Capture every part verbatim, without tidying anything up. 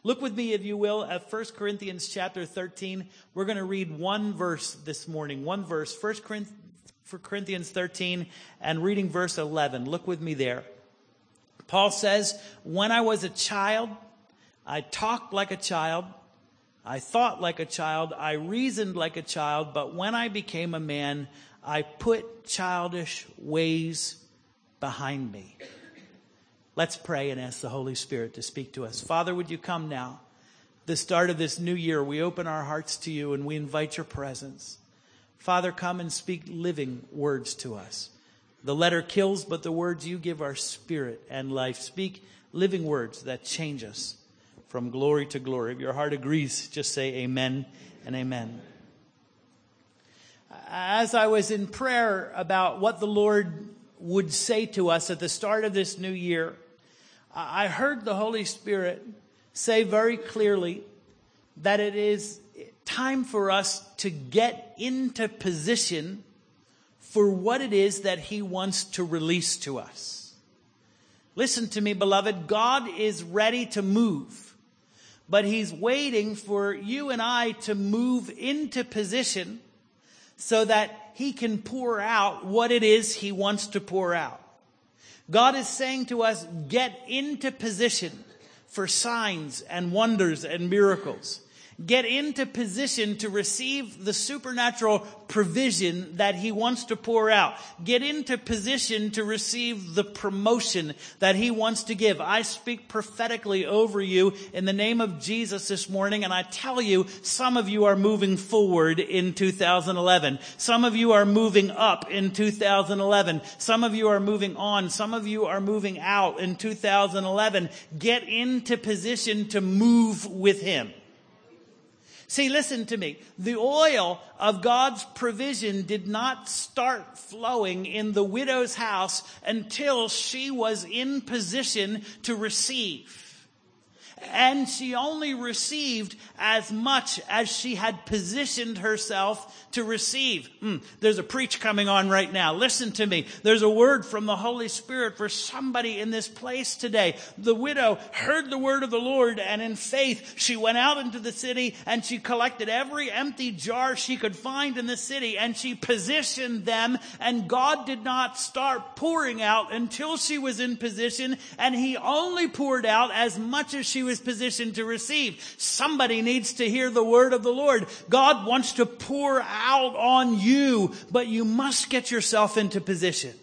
Look with me, if you will, at First Corinthians chapter thirteen. We're going to read one verse this morning. One verse. First Corinthians thirteen and reading verse eleven. Look with me there. Paul says, when I was a child, I talked like a child. I thought like a child. I reasoned like a child. But when I became a man, I put childish ways behind me. Let's pray and ask the Holy Spirit to speak to us. Father, would you come now? The start of this new year, we open our hearts to you and we invite your presence. Father, come and speak living words to us. The letter kills, but the words you give are spirit and life. Speak living words that change us from glory to glory. If your heart agrees, just say amen and amen. As I was in prayer about what the Lord would say to us at the start of this new year, I heard the Holy Spirit say very clearly that it is time for us to get into position for what it is that he wants to release to us. Listen to me, beloved. God is ready to move, but he's waiting for you and I to move into position so that he can pour out what it is he wants to pour out. God is saying to us, get into position for signs and wonders and miracles. Get into position to receive the supernatural provision that he wants to pour out. Get into position to receive the promotion that he wants to give. I speak prophetically over you in the name of Jesus this morning, and I tell you, some of you are moving forward in two thousand eleven. Some of you are moving up in two thousand eleven. Some of you are moving on. Some of you are moving out in two thousand eleven. Get into position to move with him. See, listen to me. The oil of God's provision did not start flowing in the widow's house until she was in position to receive. And she only received as much as she had positioned herself to receive. Mm, there's a preach coming on right now. Listen to me. There's a word from the Holy Spirit for somebody in this place today. The widow heard the word of the Lord, and in faith, she went out into the city and she collected every empty jar she could find in the city and she positioned them, and God did not start pouring out until she was in position, and he only poured out as much as she was positioned to receive. Somebody needs to hear the word of the Lord. God wants to pour out on you, but you must get yourself into position.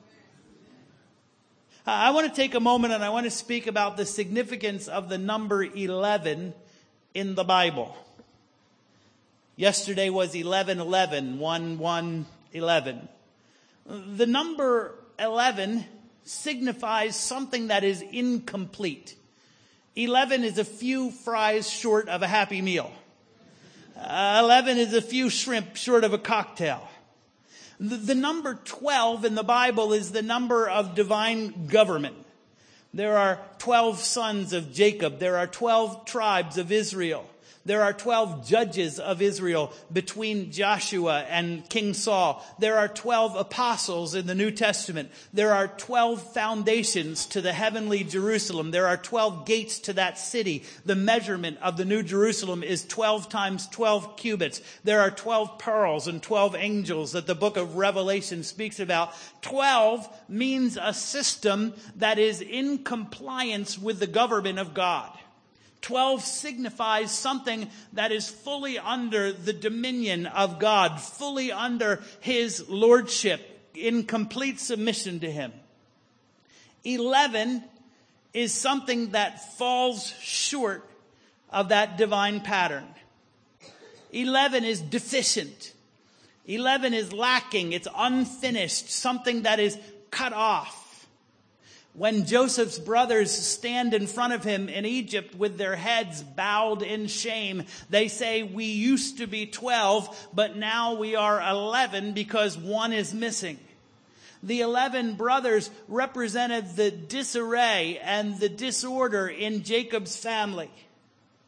I want to take a moment and I want to speak about the significance of the number eleven in the Bible. Yesterday was eleven eleven, one one eleven. The number eleven signifies something that is incomplete. eleven is a few fries short of a Happy Meal. Uh, eleven is a few shrimp short of a cocktail. The, the number twelve in the Bible is the number of divine government. There are twelve sons of Jacob. There are twelve tribes of Israel. There are twelve judges of Israel between Joshua and King Saul. There are twelve apostles in the New Testament. There are twelve foundations to the heavenly Jerusalem. There are twelve gates to that city. The measurement of the New Jerusalem is twelve times twelve cubits. There are twelve pearls and twelve angels that the book of Revelation speaks about. twelve means a system that is in compliance with the government of God. twelve signifies something that is fully under the dominion of God, fully under his lordship, in complete submission to him. eleven is something that falls short of that divine pattern. eleven is deficient. eleven is lacking. It's unfinished, something that is cut off. When Joseph's brothers stand in front of him in Egypt with their heads bowed in shame, they say, we used to be twelve, but now we are eleven because one is missing. The eleven brothers represented the disarray and the disorder in Jacob's family.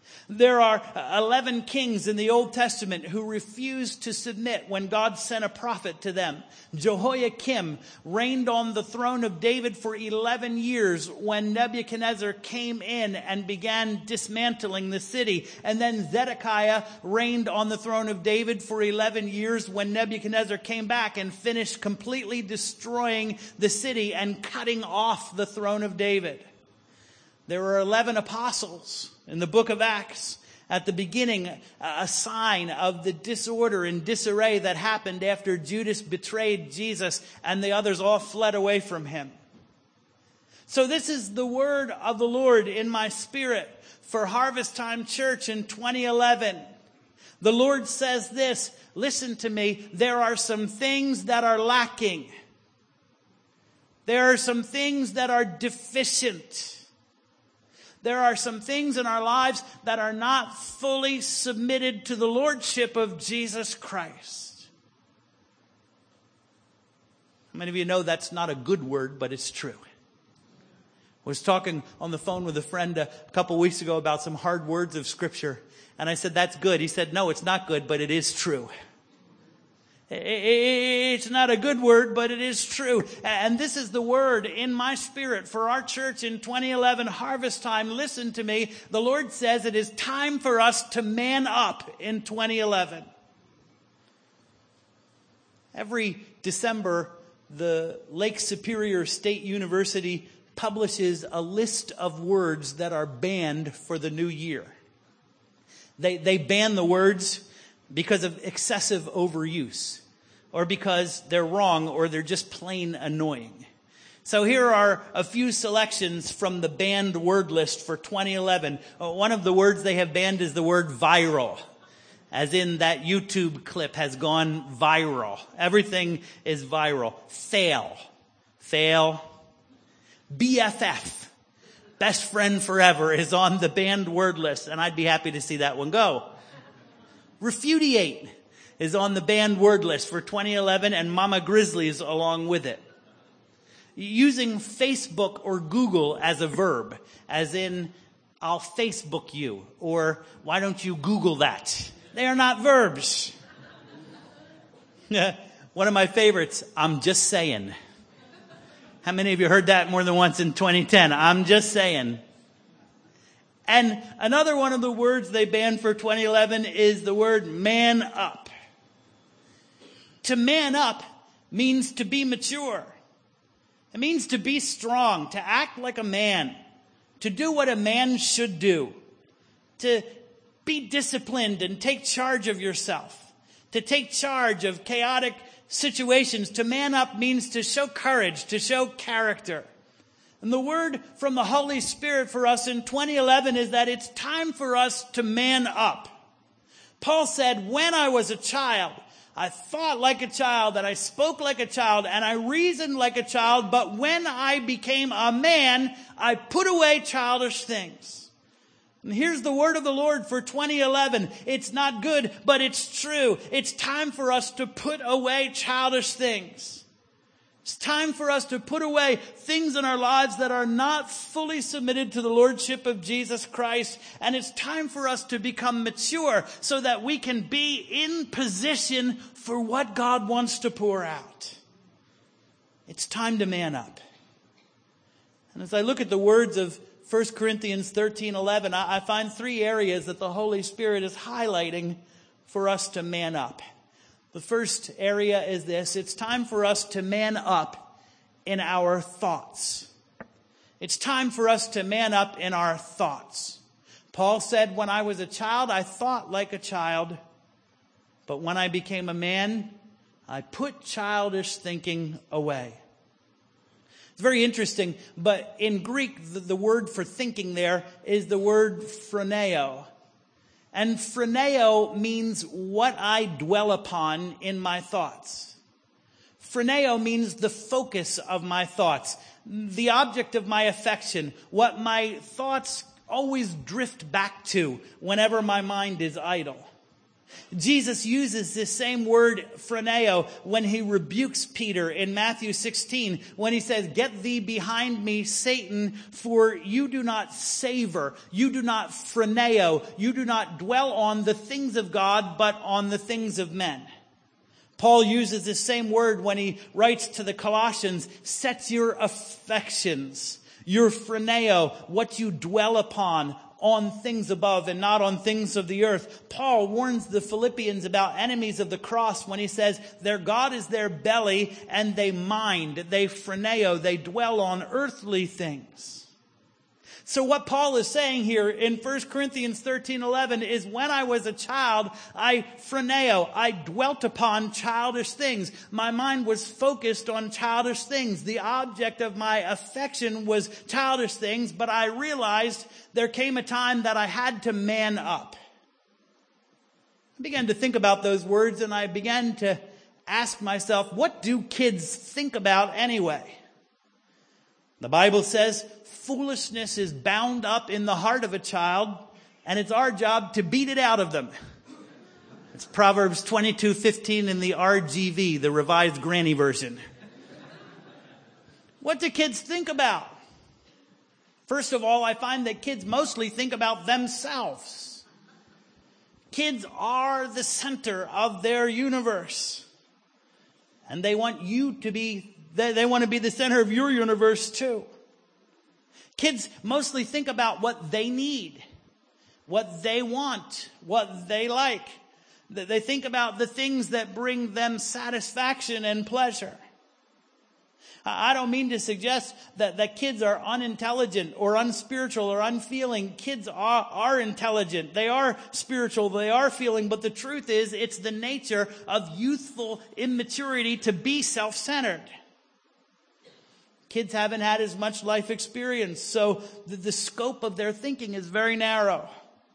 There are eleven kings in the Old Testament who refused to submit when God sent a prophet to them. Jehoiakim reigned on the throne of David for eleven years when Nebuchadnezzar came in and began dismantling the city. And then Zedekiah reigned on the throne of David for eleven years when Nebuchadnezzar came back and finished completely destroying the city and cutting off the throne of David. There were eleven apostles in the book of Acts. At the beginning, a sign of the disorder and disarray that happened after Judas betrayed Jesus and the others all fled away from him. So this is the word of the Lord in my spirit for Harvest Time Church in twenty eleven. The Lord says this, listen to me, there are some things that are lacking. There are some things that are deficient. There are some things in our lives that are not fully submitted to the lordship of Jesus Christ. How many of you know that's not a good word, but it's true? I was talking on the phone with a friend a couple weeks ago about some hard words of Scripture. And I said, that's good. He said, no, it's not good, but it is true. It's not a good word, but it is true. And this is the word in my spirit for our church in twenty eleven Harvest Time. Listen to me. The Lord says it is time for us to man up in twenty eleven. Every December, the Lake Superior State University publishes a list of words that are banned for the new year. They, they ban the words because of excessive overuse, or because they're wrong, or they're just plain annoying. So here are a few selections from the banned word list for twenty eleven. One of the words they have banned is the word viral, as in that YouTube clip has gone viral. Everything is viral. Fail. Fail. B F F. Best friend forever is on the banned word list, and I'd be happy to see that one go. Refudiate is on the banned word list for twenty eleven, and Mama Grizzlies along with it. Using Facebook or Google as a verb, as in, I'll Facebook you, or why don't you Google that? They are not verbs. One of my favorites, I'm just saying. How many of you heard that more than once in twenty ten? I'm just saying. And another one of the words they banned for twenty eleven is the word man up. To man up means to be mature. It means to be strong, to act like a man, to do what a man should do, to be disciplined and take charge of yourself, to take charge of chaotic situations. To man up means to show courage, to show character. And the word from the Holy Spirit for us in twenty eleven is that it's time for us to man up. Paul said, when I was a child, I thought like a child, and I spoke like a child, and I reasoned like a child, but when I became a man, I put away childish things. And here's the word of the Lord for twenty eleven. It's not good, but it's true. It's time for us to put away childish things. It's time for us to put away things in our lives that are not fully submitted to the lordship of Jesus Christ. And it's time for us to become mature so that we can be in position for what God wants to pour out. It's time to man up. And as I look at the words of First Corinthians thirteen eleven, I find three areas that the Holy Spirit is highlighting for us to man up. The first area is this. It's time for us to man up in our thoughts. It's time for us to man up in our thoughts. Paul said, when I was a child, I thought like a child. But when I became a man, I put childish thinking away. It's very interesting, but in Greek, the, the word for thinking there is the word phroneo. And phroneo means what I dwell upon in my thoughts. Phroneo means the focus of my thoughts, the object of my affection, what my thoughts always drift back to whenever my mind is idle. Jesus uses this same word, phroneo, when he rebukes Peter in Matthew sixteen, when he says, "Get thee behind me, Satan, for you do not savor, you do not phroneo, you do not dwell on the things of God, but on the things of men." Paul uses this same word when he writes to the Colossians, "Set your affections, your phroneo, what you dwell upon, on things above and not on things of the earth." Paul warns the Philippians about enemies of the cross when he says their God is their belly and they mind, they phroneo, they dwell on earthly things. So what Paul is saying here in First Corinthians thirteen eleven is, when I was a child, I phroneo, I dwelt upon childish things. My mind was focused on childish things. The object of my affection was childish things, but I realized there came a time that I had to man up. I began to think about those words and I began to ask myself, what do kids think about anyway? The Bible says, foolishness is bound up in the heart of a child, and it's our job to beat it out of them. It's Proverbs twenty-two fifteen in the R G V, the Revised Granny Version. What do kids think about? First of all, I find that kids mostly think about themselves. Kids are the center of their universe. And they want you to be, they, they want to be the center of your universe too. Kids mostly think about what they need, what they want, what they like. They think about the things that bring them satisfaction and pleasure. I don't mean to suggest that, that kids are unintelligent or unspiritual or unfeeling. Kids are, are intelligent. They are spiritual. They are feeling. But the truth is, it's the nature of youthful immaturity to be self-centered. Kids haven't had as much life experience, so the, the scope of their thinking is very narrow.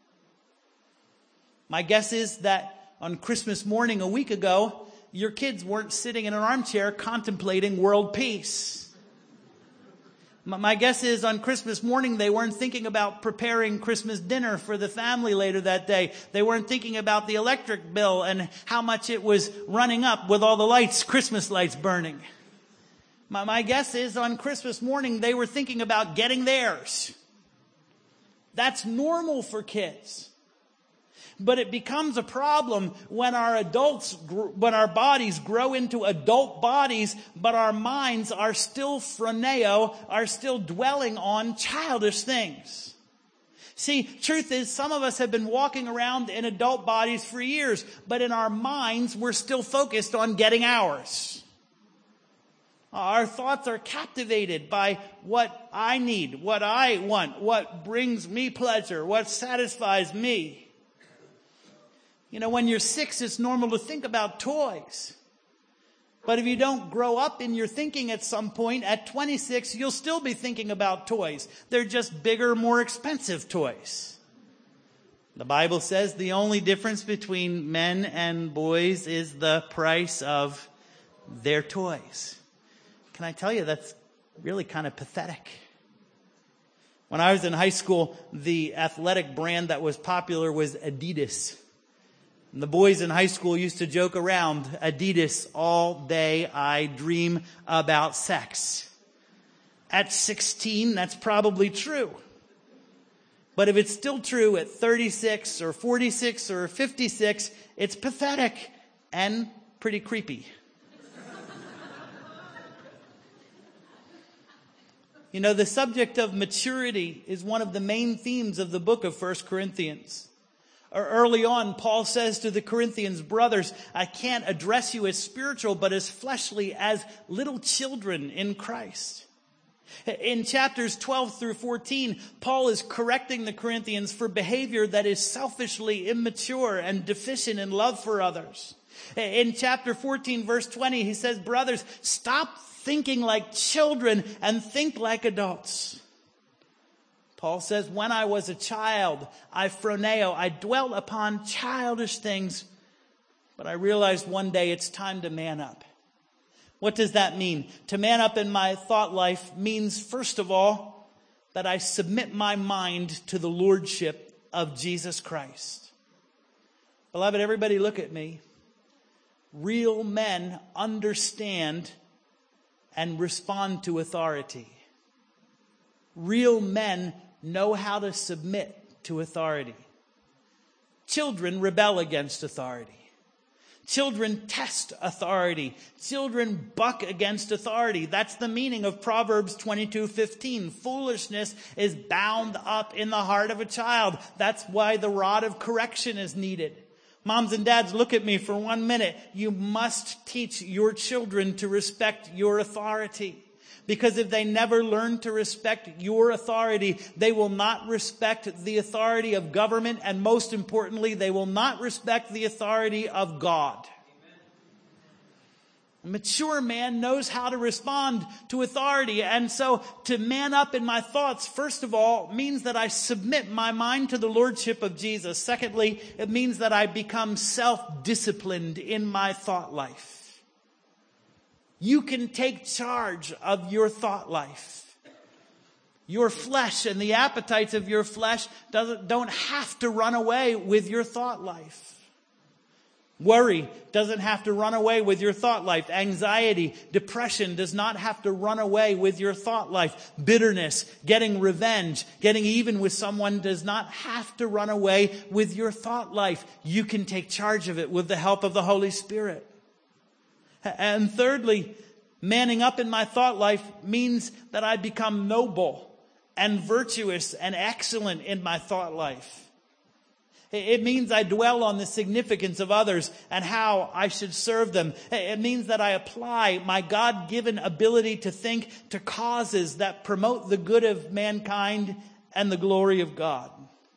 My guess is that on Christmas morning a week ago, your kids weren't sitting in an armchair contemplating world peace. My, my guess is on Christmas morning they weren't thinking about preparing Christmas dinner for the family later that day. They weren't thinking about the electric bill and how much it was running up with all the lights, Christmas lights burning. My, my guess is on Christmas morning they were thinking about getting theirs. That's normal for kids. But it becomes a problem when our adults, when our bodies grow into adult bodies, but our minds are still phroneo, are still dwelling on childish things. See, truth is, some of us have been walking around in adult bodies for years, but in our minds, we're still focused on getting ours. Our thoughts are captivated by what I need, what I want, what brings me pleasure, what satisfies me. You know, when you're six, it's normal to think about toys. But if you don't grow up in your thinking at some point, at twenty-six, you'll still be thinking about toys. They're just bigger, more expensive toys. The Bible says the only difference between men and boys is the price of their toys. Can I tell you, that's really kind of pathetic. When I was in high school, the athletic brand that was popular was Adidas. And the boys in high school used to joke around, Adidas all day, I dream about sex. At sixteen, that's probably true. But if it's still true at thirty-six or forty-six or fifty-six, it's pathetic and pretty creepy. You know, the subject of maturity is one of the main themes of the book of First Corinthians. Early on, Paul says to the Corinthians, brothers, I can't address you as spiritual, but as fleshly, as little children in Christ. In chapters twelve through fourteen, Paul is correcting the Corinthians for behavior that is selfishly immature and deficient in love for others. In chapter fourteen, verse twenty, he says, brothers, stop thinking like children and think like adults. Paul says, when I was a child, I phroneo, I dwelt upon childish things, but I realized one day it's time to man up. What does that mean? To man up in my thought life means, first of all, that I submit my mind to the lordship of Jesus Christ. Beloved, everybody look at me. Real men understand and respond to authority. Real men know how to submit to authority. Children rebel against authority. Children test authority. Children buck against authority. That's the meaning of Proverbs twenty-two fifteen. Foolishness is bound up in the heart of a child. That's why the rod of correction is needed. Moms and dads, look at me for one minute. You must teach your children to respect your authority. Because if they never learn to respect your authority, they will not respect the authority of government, and most importantly, they will not respect the authority of God. A mature man knows how to respond to authority. And so to man up in my thoughts, first of all, means that I submit my mind to the lordship of Jesus. Secondly, it means that I become self-disciplined in my thought life. You can take charge of your thought life. Your flesh and the appetites of your flesh doesn't, don't have to run away with your thought life. Worry doesn't have to run away with your thought life. Anxiety, depression does not have to run away with your thought life. Bitterness, getting revenge, getting even with someone does not have to run away with your thought life. You can take charge of it with the help of the Holy Spirit. And thirdly, manning up in my thought life means that I become noble and virtuous and excellent in my thought life. It means I dwell on the significance of others and how I should serve them. It means that I apply my God-given ability to think to causes that promote the good of mankind and the glory of God.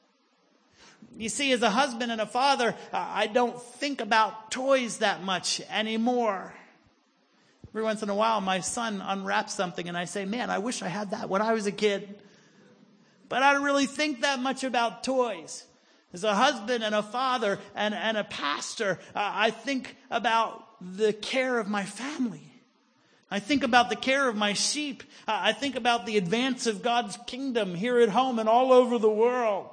You see, as a husband and a father, I don't think about toys that much anymore. Every once in a while, my son unwraps something and I say, man, I wish I had that when I was a kid. But I don't really think that much about toys. As a husband and a father and, and a pastor, uh, I think about the care of my family. I think about the care of my sheep. Uh, I think about the advance of God's kingdom here at home and all over the world.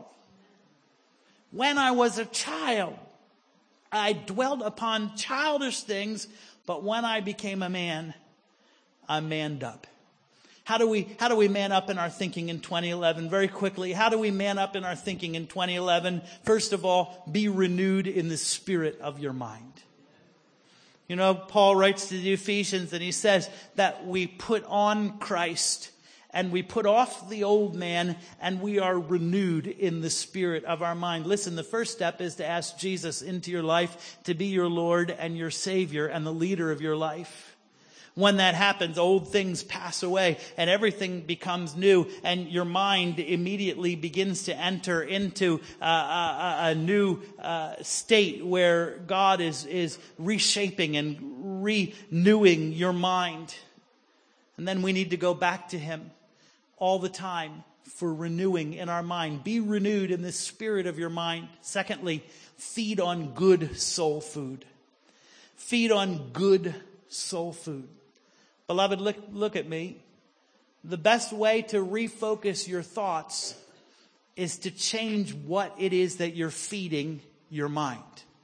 When I was a child, I dwelled upon childish things, but when I became a man, I manned up. How do we, how do we man up in our thinking in twenty eleven? Very quickly, how do we man up in our thinking in twenty eleven? First of all, be renewed in the spirit of your mind. You know, Paul writes to the Ephesians and he says that we put on Christ and we put off the old man and we are renewed in the spirit of our mind. Listen, the first step is to ask Jesus into your life to be your Lord and your Savior and the leader of your life. When that happens, old things pass away and everything becomes new, and your mind immediately begins to enter into uh, a, a new uh, state where God is, is reshaping and renewing your mind. And then we need to go back to Him all the time for renewing in our mind. Be renewed in the spirit of your mind. Secondly, feed on good soul food. Feed on good soul food. Beloved, look, look at me. The best way to refocus your thoughts is to change what it is that you're feeding your mind.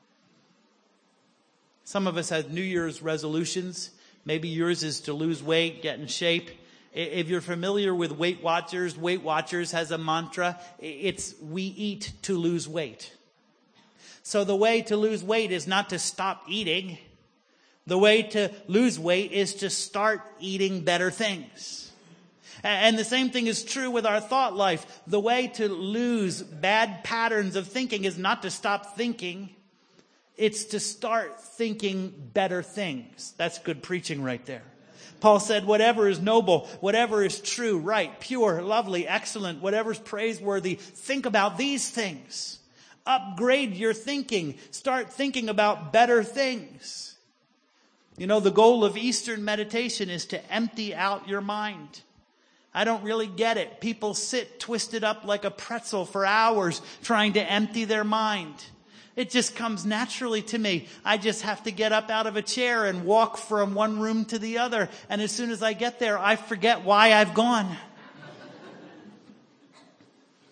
Some of us have New Year's resolutions. Maybe yours is to lose weight, get in shape. If you're familiar with Weight Watchers, Weight Watchers has a mantra. It's, we eat to lose weight. So the way to lose weight is not to stop eating. The way to lose weight is to start eating better things. And the same thing is true with our thought life. The way to lose bad patterns of thinking is not to stop thinking. It's to start thinking better things. That's good preaching right there. Paul said, whatever is noble, whatever is true, right, pure, lovely, excellent, whatever is praiseworthy, think about these things. Upgrade your thinking. Start thinking about better things. You know, the goal of Eastern meditation is to empty out your mind. I don't really get it. People sit twisted up like a pretzel for hours trying to empty their mind. It just comes naturally to me. I just have to get up out of a chair and walk from one room to the other. And as soon as I get there, I forget why I've gone.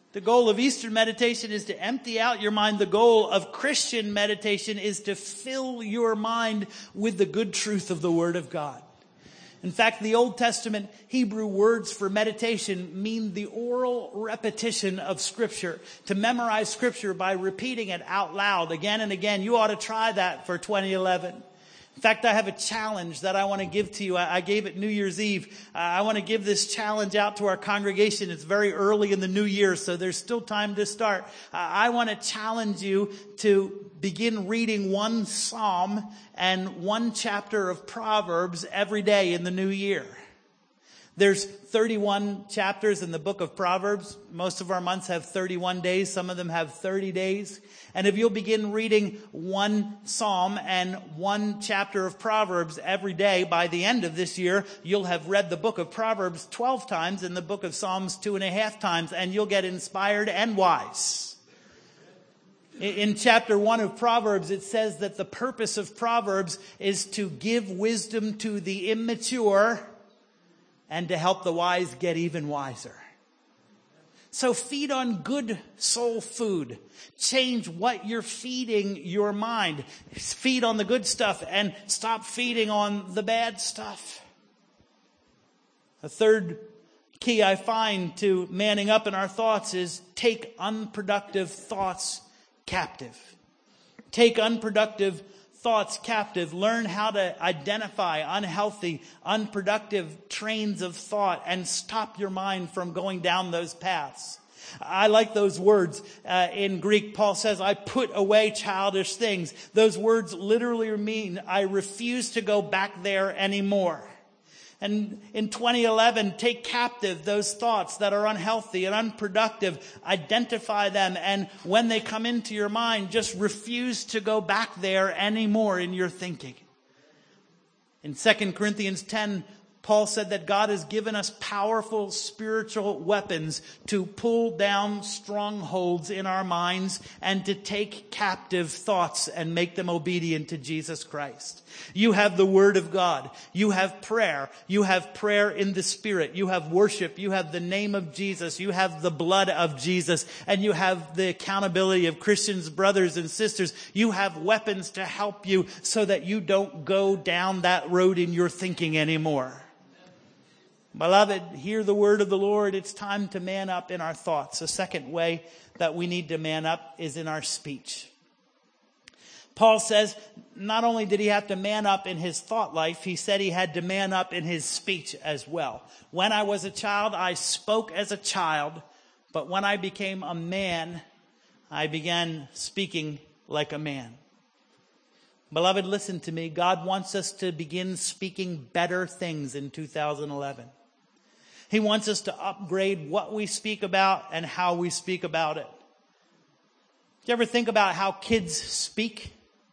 The goal of Eastern meditation is to empty out your mind. The goal of Christian meditation is to fill your mind with the good truth of the Word of God. In fact, the Old Testament Hebrew words for meditation mean the oral repetition of Scripture. To memorize Scripture by repeating it out loud again and again. You ought to try that for twenty eleven. In fact, I have a challenge that I want to give to you. I, I gave it New Year's Eve. Uh, I want to give this challenge out to our congregation. It's very early in the new year, so there's still time to start. Uh, I want to challenge you to begin reading one psalm and one chapter of Proverbs every day in the new year. There's thirty-one chapters in the book of Proverbs. Most of our months have thirty-one days. Some of them have thirty days. And if you'll begin reading one psalm and one chapter of Proverbs every day, by the end of this year, you'll have read the book of Proverbs twelve times and the book of Psalms two and a half times, and you'll get inspired and wise. In chapter one of Proverbs, it says that the purpose of Proverbs is to give wisdom to the immature and to help the wise get even wiser. So feed on good soul food. Change what you're feeding your mind. Feed on the good stuff and stop feeding on the bad stuff. A third key I find to manning up in our thoughts is take unproductive thoughts captive. Take unproductive thoughts captive. Learn how to identify unhealthy, unproductive trains of thought and stop your mind from going down those paths. I like those words. Uh, in Greek, Paul says, I put away childish things. Those words literally mean I refuse to go back there anymore. And in twenty eleven, take captive those thoughts that are unhealthy and unproductive. Identify them. And when they come into your mind, just refuse to go back there anymore in your thinking. In Second Corinthians ten, Paul said that God has given us powerful spiritual weapons to pull down strongholds in our minds and to take captive thoughts and make them obedient to Jesus Christ. You have the Word of God. You have prayer. You have prayer in the Spirit. You have worship. You have the name of Jesus. You have the blood of Jesus. And you have the accountability of Christians, brothers and sisters. You have weapons to help you so that you don't go down that road in your thinking anymore. Beloved, hear the word of the Lord. It's time to man up in our thoughts. A second way that we need to man up is in our speech. Paul says not only did he have to man up in his thought life, he said he had to man up in his speech as well. When I was a child, I spoke as a child, but when I became a man, I began speaking like a man. Beloved, listen to me. God wants us to begin speaking better things in two thousand eleven. He wants us to upgrade what we speak about and how we speak about it. Do you ever think about how kids speak?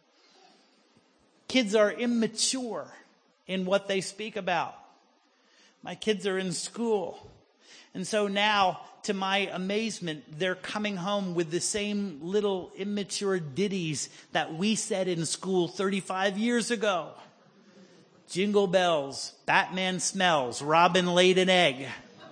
Kids are immature in what they speak about. My kids are in school. And so now, to my amazement, they're coming home with the same little immature ditties that we said in school thirty-five years ago. Jingle bells, Batman smells, Robin laid an egg.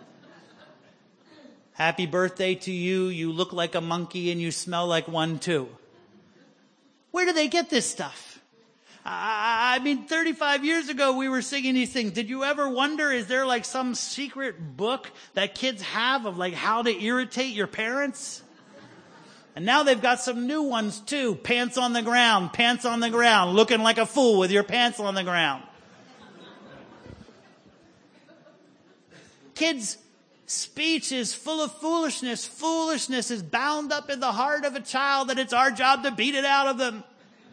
Happy birthday to you, you look like a monkey and you smell like one too. Where do they get this stuff? I mean, thirty-five years ago we were singing these things. Did you ever wonder, is there like some secret book that kids have of like how to irritate your parents? And now they've got some new ones too. Pants on the ground, pants on the ground, looking like a fool with your pants on the ground. Kids' speech is full of foolishness. Foolishness is bound up in the heart of a child, and it's our job to beat it out of them.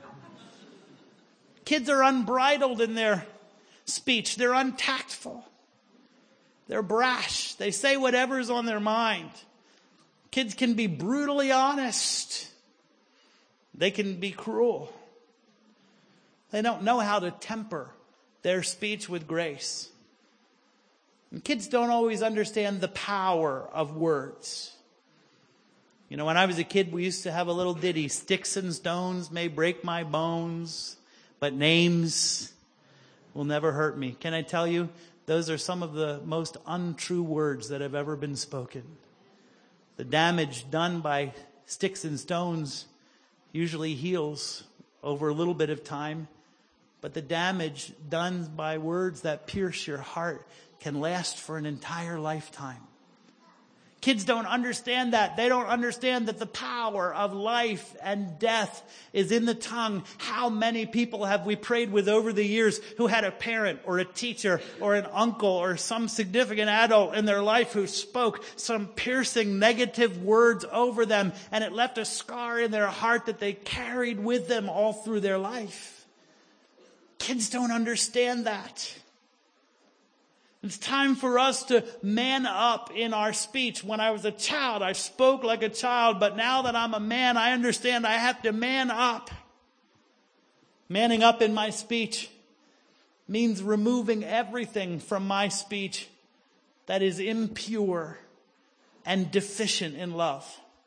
Kids are unbridled in their speech. They're untactful. They're brash. They say whatever's on their mind. Kids can be brutally honest. They can be cruel. They don't know how to temper their speech with grace. And kids don't always understand the power of words. You know, when I was a kid, we used to have a little ditty. Sticks and stones may break my bones, but names will never hurt me. Can I tell you, those are some of the most untrue words that have ever been spoken. The damage done by sticks and stones usually heals over a little bit of time, but the damage done by words that pierce your heart can last for an entire lifetime. Kids don't understand that. They don't understand that the power of life and death is in the tongue. How many people have we prayed with over the years who had a parent or a teacher or an uncle or some significant adult in their life who spoke some piercing negative words over them, and it left a scar in their heart that they carried with them all through their life? Kids don't understand that. It's time for us to man up in our speech. When I was a child, I spoke like a child, but now that I'm a man, I understand I have to man up. Manning up in my speech means removing everything from my speech that is impure and deficient in love.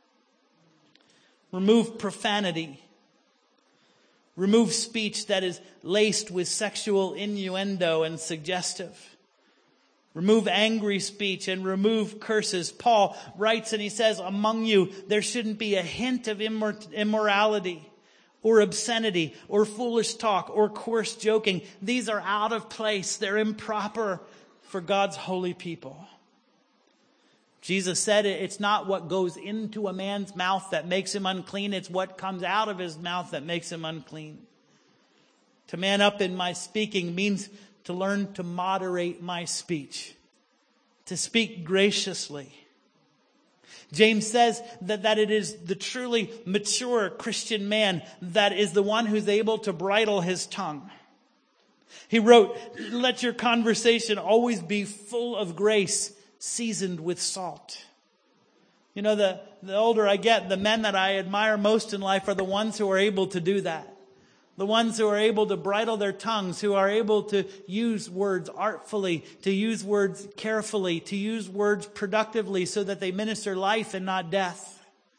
Remove profanity. Remove speech that is laced with sexual innuendo and suggestive. Remove angry speech and remove curses. Paul writes and he says, among you, there shouldn't be a hint of immor- immorality or obscenity or foolish talk or coarse joking. These are out of place. They're improper for God's holy people. Jesus said it, it's not what goes into a man's mouth that makes him unclean. It's what comes out of his mouth that makes him unclean. To man up in my speaking means to learn to moderate my speech, to speak graciously. James says that, that it is the truly mature Christian man that is the one who's able to bridle his tongue. He wrote, let your conversation always be full of grace, seasoned with salt. You know, the, the older I get, the men that I admire most in life are the ones who are able to do that. The ones who are able to bridle their tongues, who are able to use words artfully, to use words carefully, to use words productively so that they minister life and not death.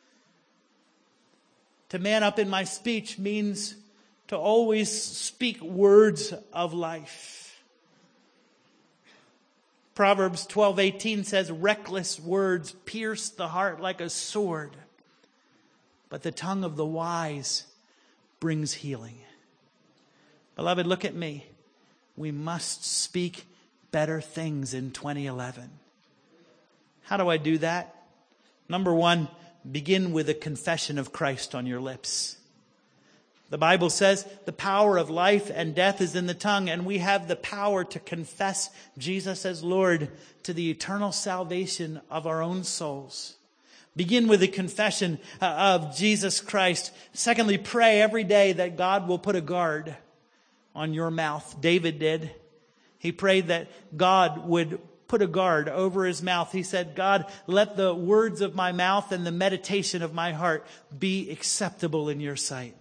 To man up in my speech means to always speak words of life. Proverbs twelve eighteen says, reckless words pierce the heart like a sword, but the tongue of the wise brings healing. Beloved, look at me. We must speak better things in twenty eleven. How do I do that? Number one, begin with a confession of Christ on your lips. The Bible says the power of life and death is in the tongue, and we have the power to confess Jesus as Lord to the eternal salvation of our own souls. Begin with a confession of Jesus Christ. Secondly, pray every day that God will put a guard on your mouth. David did. He prayed that God would put a guard over his mouth. He said, God, let the words of my mouth and the meditation of my heart be acceptable in your sight.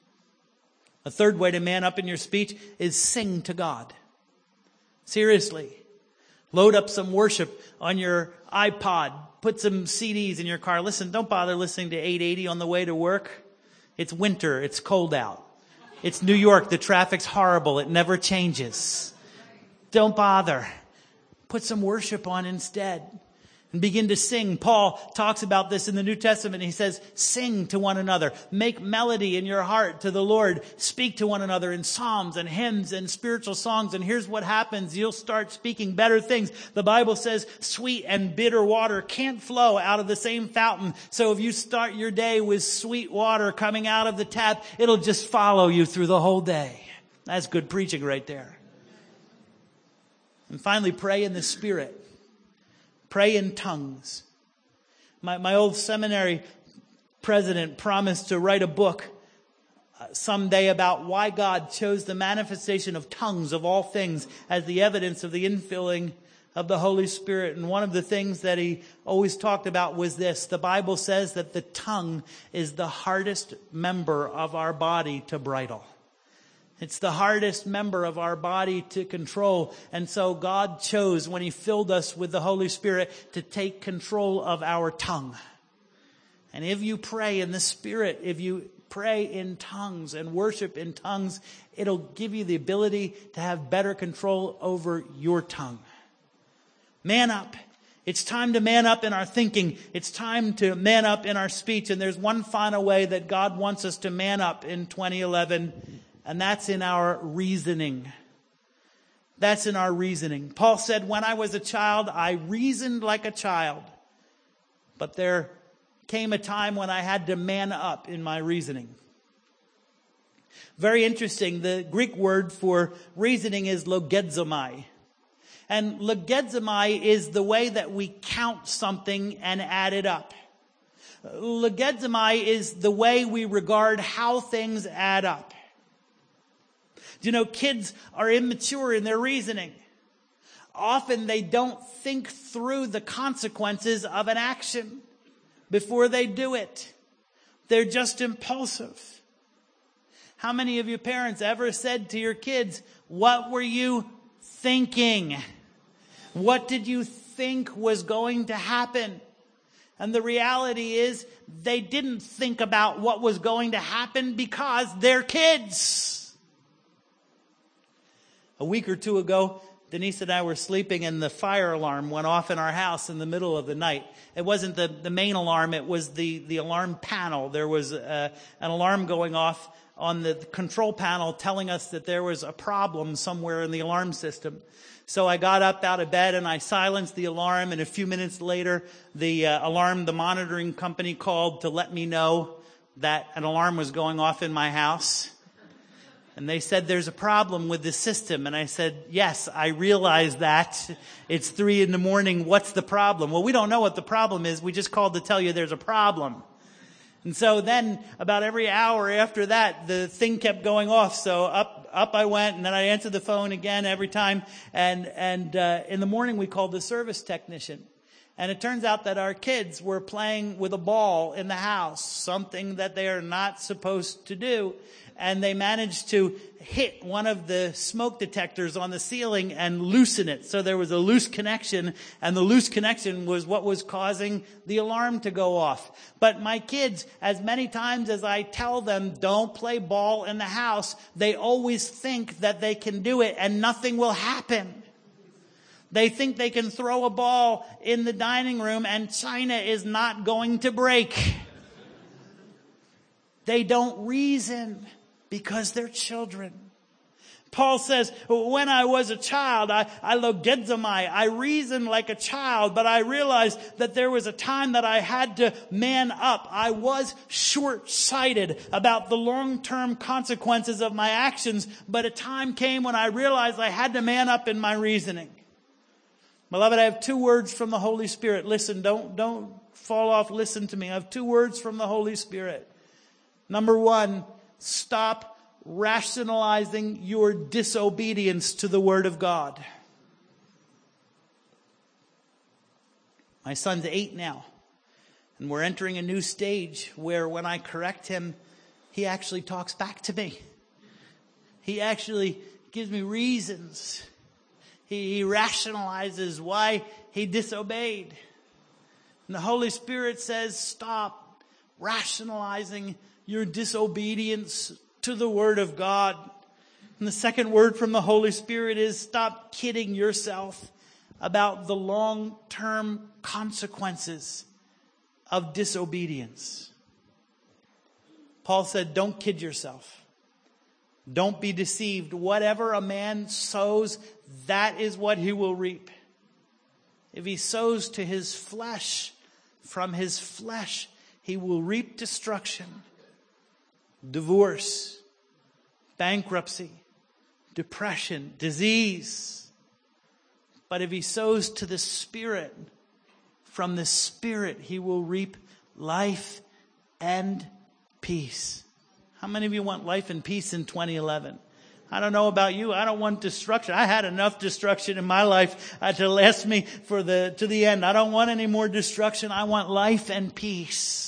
A third way to man up in your speech is sing to God. Seriously. Load up some worship on your iPod. Put some C Ds in your car. Listen, don't bother listening to eight eighty on the way to work. It's winter. It's cold out. It's New York. The traffic's horrible. It never changes. Don't bother. Put some worship on instead and begin to sing. Paul talks about this in the New Testament. He says, sing to one another. Make melody in your heart to the Lord. Speak to one another in psalms and hymns and spiritual songs. And here's what happens. You'll start speaking better things. The Bible says sweet and bitter water can't flow out of the same fountain. So if you start your day with sweet water coming out of the tap, it'll just follow you through the whole day. That's good preaching right there. And finally, pray in the Spirit. Pray in tongues. My, my old seminary president promised to write a book uh, someday about why God chose the manifestation of tongues of all things as the evidence of the infilling of the Holy Spirit. And one of the things that he always talked about was this. The Bible says that the tongue is the hardest member of our body to bridle. It's the hardest member of our body to control. And so God chose, when he filled us with the Holy Spirit, to take control of our tongue. And if you pray in the Spirit, if you pray in tongues and worship in tongues, it'll give you the ability to have better control over your tongue. Man up It's time to man up in our thinking. It's time to man up in our speech. And there's one final way that God wants us to man up in twenty eleven, and that's in our reasoning. That's in our reasoning. Paul said, when I was a child, I reasoned like a child. But there came a time when I had to man up in my reasoning. Very interesting. The Greek word for reasoning is logizomai. And logizomai is the way that we count something and add it up. Logizomai is the way we regard how things add up. Do you know, kids are immature in their reasoning. Often they don't think through the consequences of an action before they do it. They're just impulsive. How many of you parents ever said to your kids, what were you thinking? What did you think was going to happen? And the reality is they didn't think about what was going to happen because they're kids. A week or two ago, Denise and I were sleeping and the fire alarm went off in our house in the middle of the night. It wasn't the, the main alarm, it was the, the alarm panel. There was a, an alarm going off on the control panel telling us that there was a problem somewhere in the alarm system. So I got up out of bed and I silenced the alarm, and a few minutes later the uh, alarm, the monitoring company called to let me know that an alarm was going off in my house. And they said, there's a problem with the system. And I said, yes, I realize that. It's three in the morning. What's the problem? Well, we don't know what the problem is. We just called to tell you there's a problem. And so then about every hour after that, the thing kept going off. So up, up I went, and then I answered the phone again every time. And, and, uh, in the morning we called the service technician. And it turns out that our kids were playing with a ball in the house, something that they are not supposed to do. And they managed to hit one of the smoke detectors on the ceiling and loosen it. So there was a loose connection, and the loose connection was what was causing the alarm to go off. But my kids, as many times as I tell them, don't play ball in the house, they always think that they can do it and nothing will happen. They think they can throw a ball in the dining room and China is not going to break. They don't reason because they're children. Paul says, when I was a child, I, I logizomai, I reasoned like a child, but I realized that there was a time that I had to man up. I was short-sighted about the long-term consequences of my actions, but a time came when I realized I had to man up in my reasoning. Beloved, I have two words from the Holy Spirit. Listen, don't, don't fall off. Listen to me. I have two words from the Holy Spirit. Number one, stop rationalizing your disobedience to the Word of God. My son's eight now, and we're entering a new stage where when I correct him, he actually talks back to me. He actually gives me reasons. He, he rationalizes why he disobeyed. And the Holy Spirit says, stop rationalizing your disobedience to the Word of God. And the second word from the Holy Spirit is stop kidding yourself about the long-term consequences of disobedience. Paul said, don't kid yourself. Don't be deceived. Whatever a man sows, that is what he will reap. If he sows to his flesh, from his flesh, he will reap destruction. Divorce, bankruptcy, depression, disease. But if he sows to the Spirit, from the Spirit he will reap life and peace. How many of you want life and peace in twenty eleven? I don't know about you. I don't want destruction. I had enough destruction in my life uh, to last me for the to the end. I don't want any more destruction. I want life and peace.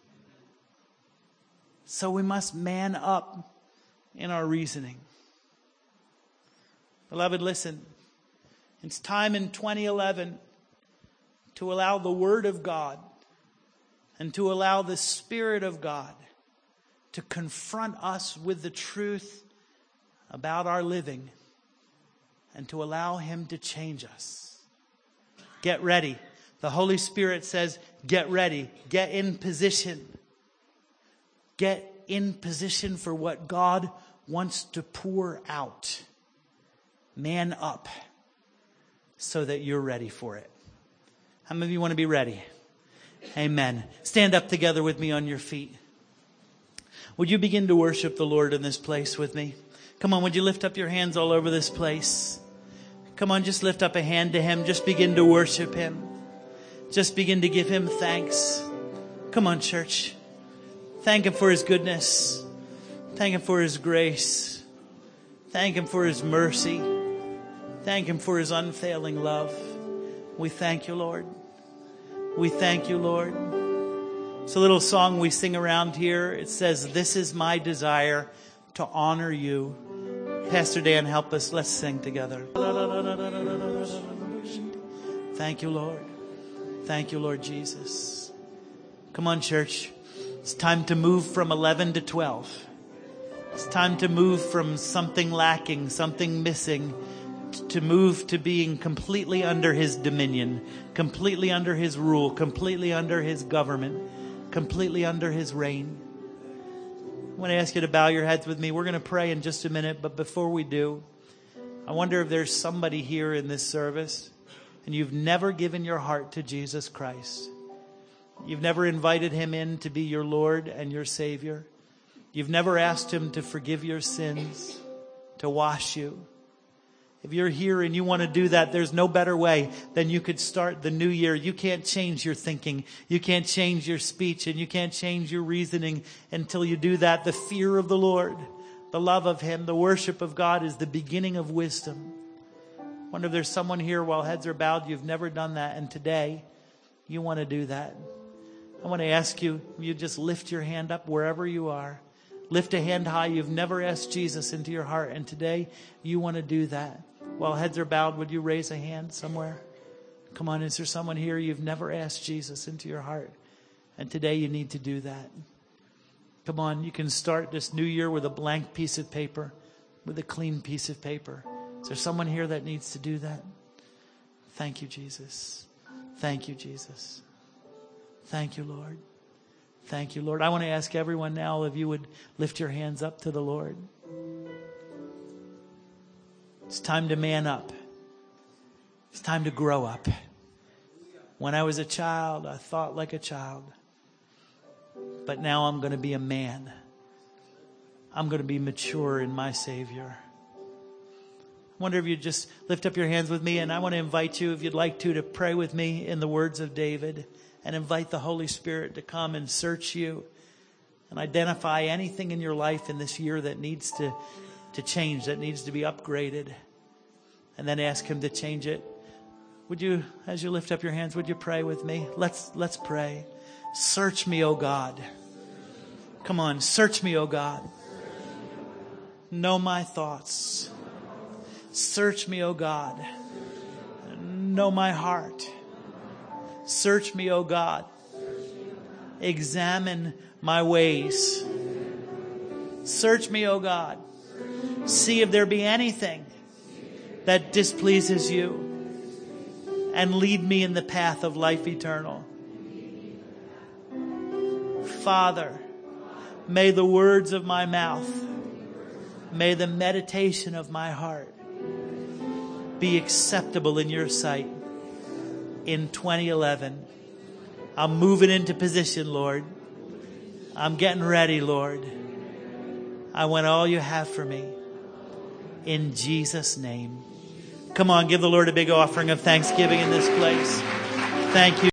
So we must man up in our reasoning. Beloved, listen. It's time in twenty eleven to allow the Word of God and to allow the Spirit of God to confront us with the truth about our living and to allow Him to change us. Get ready. The Holy Spirit says, get ready, get in position. Get in position for what God wants to pour out. Man up so that you're ready for it. How many of you want to be ready? Amen. Stand up together with me on your feet. Would you begin to worship the Lord in this place with me? Come on, would you lift up your hands all over this place? Come on, just lift up a hand to Him. Just begin to worship Him. Just begin to give Him thanks. Come on, church. Thank Him for His goodness. Thank Him for His grace. Thank Him for His mercy. Thank Him for His unfailing love. We thank you, Lord. We thank you, Lord. It's a little song we sing around here. It says, this is my desire, to honor you. Pastor Dan, help us. Let's sing together. Thank you, Lord. Thank you, Lord Jesus. Come on, church. It's time to move from eleven to twelve. It's time to move from something lacking, something missing, to move to being completely under His dominion, completely under His rule, completely under His government, completely under His reign. I want to ask you to bow your heads with me. We're going to pray in just a minute, but before we do, I wonder if there's somebody here in this service and you've never given your heart to Jesus Christ. You've never invited Him in to be your Lord and your Savior. You've never asked Him to forgive your sins, to wash you. If you're here and you want to do that, there's no better way than you could start the new year. You can't change your thinking. You can't change your speech, and you can't change your reasoning until you do that. The fear of the Lord, the love of Him, the worship of God is the beginning of wisdom. I wonder if there's someone here while heads are bowed, you've never done that, and today you want to do that. I want to ask you, you just lift your hand up wherever you are. Lift a hand high. You've never asked Jesus into your heart, and today you want to do that. While heads are bowed, would you raise a hand somewhere? Come on, is there someone here you've never asked Jesus into your heart, and today you need to do that? Come on, you can start this new year with a blank piece of paper, with a clean piece of paper. Is there someone here that needs to do that? Thank you, Jesus. Thank you, Jesus. Thank you, Lord. Thank you, Lord. I want to ask everyone now if you would lift your hands up to the Lord. It's time to man up. It's time to grow up. When I was a child, I thought like a child. But now I'm going to be a man. I'm going to be mature in my Savior. I wonder if you'd just lift up your hands with me, and I want to invite you, if you'd like to, to pray with me in the words of David and invite the Holy Spirit to come and search you and identify anything in your life in this year that needs to to change, that needs to be upgraded, and then ask Him to change it. Would you, as you lift up your hands, would you pray with me? Let's, let's pray. Search me, O God. Come on, search me, O God. Know my thoughts. Search me, O God. Know my heart. Search me, O God. Examine my ways. Search me, O God. See if there be anything that displeases you, and lead me in the path of life eternal. Father, may the words of my mouth, may the meditation of my heart be acceptable in your sight in twenty eleven. I'm moving into position, Lord. I'm getting ready, Lord. I want all you have for me. In Jesus' name. Come on, give the Lord a big offering of thanksgiving in this place. Thank you.